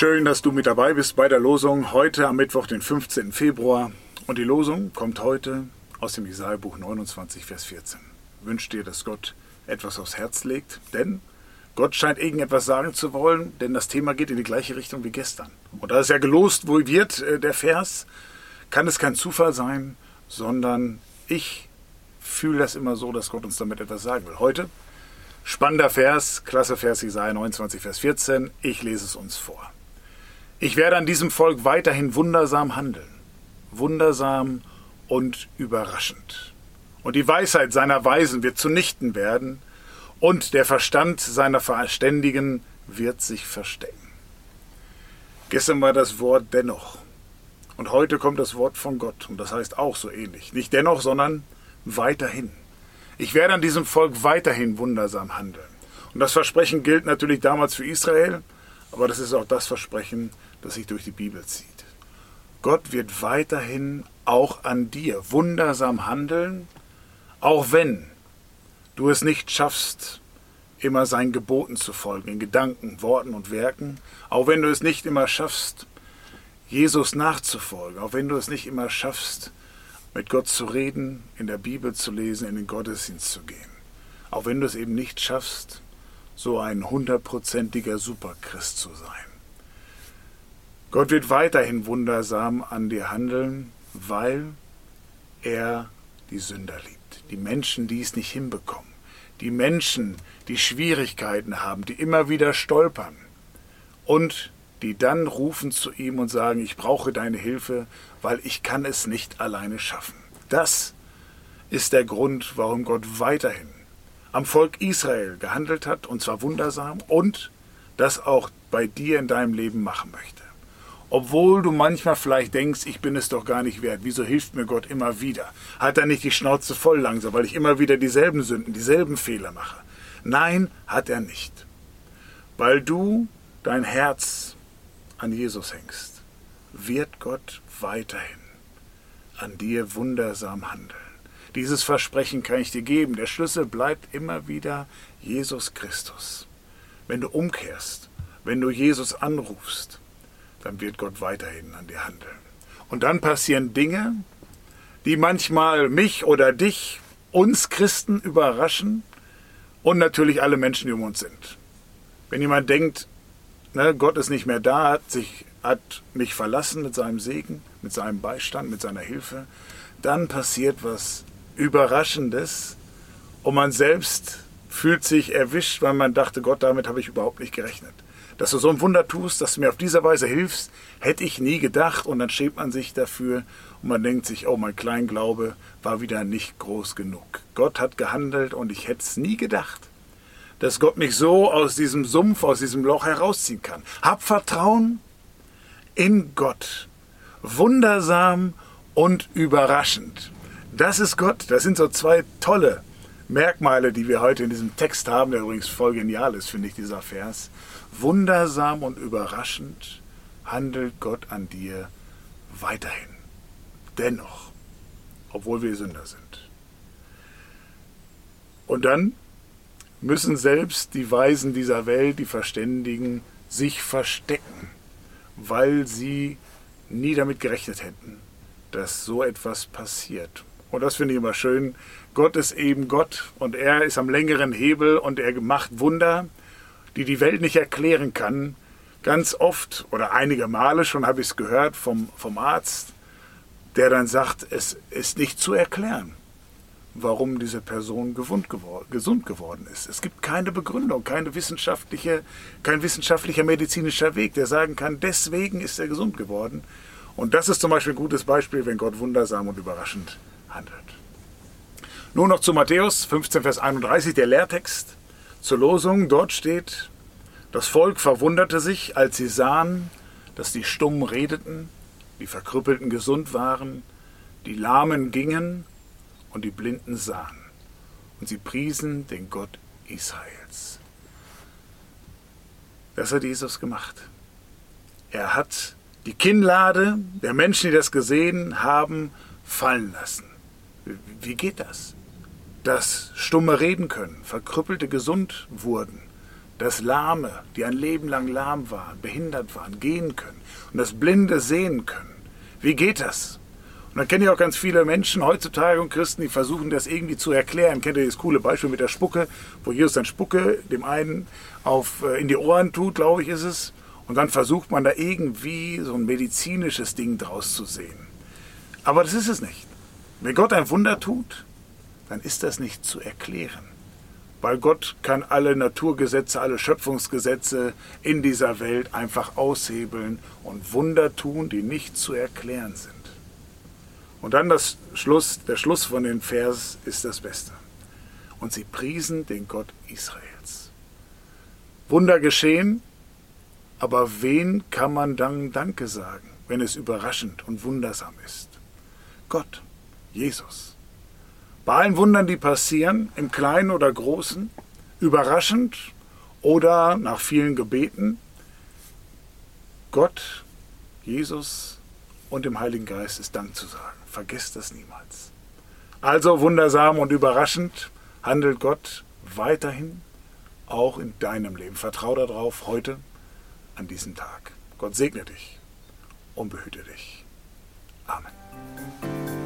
Schön, dass du mit dabei bist bei der Losung heute am Mittwoch, den 15. Februar. Und die Losung kommt heute aus dem Jesaja-Buch 29, Vers 14. Wünsch dir, dass Gott etwas aufs Herz legt, denn Gott scheint irgendetwas sagen zu wollen, denn das Thema geht in die gleiche Richtung wie gestern. Und da es ja gelost wird, der Vers, kann es kein Zufall sein, sondern ich fühle das immer so, dass Gott uns damit etwas sagen will. Heute, spannender Vers, klasse Vers, Jesaja 29, Vers 14, ich lese es uns vor. Ich werde an diesem Volk weiterhin wundersam handeln, wundersam und überraschend. Und die Weisheit seiner Weisen wird zunichten werden, und der Verstand seiner Verständigen wird sich verstecken. Gestern war das Wort dennoch. Und heute kommt das Wort von Gott. Und das heißt auch so ähnlich. Nicht dennoch, sondern weiterhin. Ich werde an diesem Volk weiterhin wundersam handeln. Und das Versprechen gilt natürlich damals für Israel. Aber das ist auch das Versprechen, das sich durch die Bibel zieht. Gott wird weiterhin auch an dir wundersam handeln, auch wenn du es nicht schaffst, immer seinen Geboten zu folgen, in Gedanken, Worten und Werken, auch wenn du es nicht immer schaffst, Jesus nachzufolgen, auch wenn du es nicht immer schaffst, mit Gott zu reden, in der Bibel zu lesen, in den Gottesdienst zu gehen, auch wenn du es eben nicht schaffst, so ein 100%iger Superchrist zu sein. Gott wird weiterhin wundersam an dir handeln, weil er die Sünder liebt. Die Menschen, die es nicht hinbekommen. Die Menschen, die Schwierigkeiten haben, die immer wieder stolpern. Und die dann rufen zu ihm und sagen, ich brauche deine Hilfe, weil ich kann es nicht alleine schaffen. Das ist der Grund, warum Gott weiterhin am Volk Israel gehandelt hat, und zwar wundersam, und das auch bei dir in deinem Leben machen möchte. Obwohl du manchmal vielleicht denkst, ich bin es doch gar nicht wert, wieso hilft mir Gott immer wieder? Hat er nicht die Schnauze voll langsam, weil ich immer wieder dieselben Sünden, dieselben Fehler mache? Nein, hat er nicht. Weil du dein Herz an Jesus hängst, wird Gott weiterhin an dir wundersam handeln. Dieses Versprechen kann ich dir geben. Der Schlüssel bleibt immer wieder Jesus Christus. Wenn du umkehrst, wenn du Jesus anrufst, dann wird Gott weiterhin an dir handeln. Und dann passieren Dinge, die manchmal mich oder dich, uns Christen überraschen und natürlich alle Menschen, die um uns sind. Wenn jemand denkt, Gott ist nicht mehr da, hat mich verlassen mit seinem Segen, mit seinem Beistand, mit seiner Hilfe, dann passiert was Überraschendes und man selbst fühlt sich erwischt, weil man dachte, Gott, damit habe ich überhaupt nicht gerechnet. Dass du so ein Wunder tust, dass du mir auf diese Weise hilfst, hätte ich nie gedacht, und dann schämt man sich dafür und man denkt sich, oh, mein Kleinglaube war wieder nicht groß genug. Gott hat gehandelt und ich hätte es nie gedacht, dass Gott mich so aus diesem Sumpf, aus diesem Loch herausziehen kann. Hab Vertrauen in Gott. Wundersam und überraschend. Das ist Gott. Das sind so zwei tolle Merkmale, die wir heute in diesem Text haben, der übrigens voll genial ist, finde ich, dieser Vers. Wundersam und überraschend handelt Gott an dir weiterhin. Dennoch, obwohl wir Sünder sind. Und dann müssen selbst die Weisen dieser Welt, die Verständigen, sich verstecken, weil sie nie damit gerechnet hätten, dass so etwas passiert. Und das finde ich immer schön. Gott ist eben Gott und er ist am längeren Hebel und er macht Wunder, die die Welt nicht erklären kann. Ganz oft oder einige Male schon habe ich es gehört vom Arzt, der dann sagt, es ist nicht zu erklären, warum diese Person gesund geworden ist. Es gibt keine Begründung, kein wissenschaftlicher medizinischer Weg, der sagen kann, deswegen ist er gesund geworden. Und das ist zum Beispiel ein gutes Beispiel, wenn Gott wundersam und überraschend handelt. Nun noch zu Matthäus 15, Vers 31, der Lehrtext zur Losung. Dort steht, das Volk verwunderte sich, als sie sahen, dass die Stummen redeten, die Verkrüppelten gesund waren, die Lahmen gingen und die Blinden sahen. Und sie priesen den Gott Israels. Das hat Jesus gemacht. Er hat die Kinnlade der Menschen, die das gesehen haben, fallen lassen. Wie geht das? Dass Stumme reden können, Verkrüppelte gesund wurden, dass Lahme, die ein Leben lang lahm waren, behindert waren, gehen können und dass Blinde sehen können. Wie geht das? Und dann kenne ich auch ganz viele Menschen heutzutage und Christen, die versuchen das irgendwie zu erklären. Kennt ihr das coole Beispiel mit der Spucke, wo Jesus dann Spucke dem einen in die Ohren tut, glaube ich, ist es. Und dann versucht man da irgendwie so ein medizinisches Ding draus zu sehen. Aber das ist es nicht. Wenn Gott ein Wunder tut, dann ist das nicht zu erklären. Weil Gott kann alle Naturgesetze, alle Schöpfungsgesetze in dieser Welt einfach aushebeln und Wunder tun, die nicht zu erklären sind. Und dann der Schluss von den Vers ist das Beste. Und sie priesen den Gott Israels. Wunder geschehen, aber wen kann man dann Danke sagen, wenn es überraschend und wundersam ist? Gott, Jesus. Bei allen Wundern, die passieren, im Kleinen oder Großen, überraschend oder nach vielen Gebeten, Gott, Jesus und dem Heiligen Geist ist Dank zu sagen. Vergesst das niemals. Also wundersam und überraschend handelt Gott weiterhin auch in deinem Leben. Vertrau darauf heute an diesem Tag. Gott segne dich und behüte dich. Amen.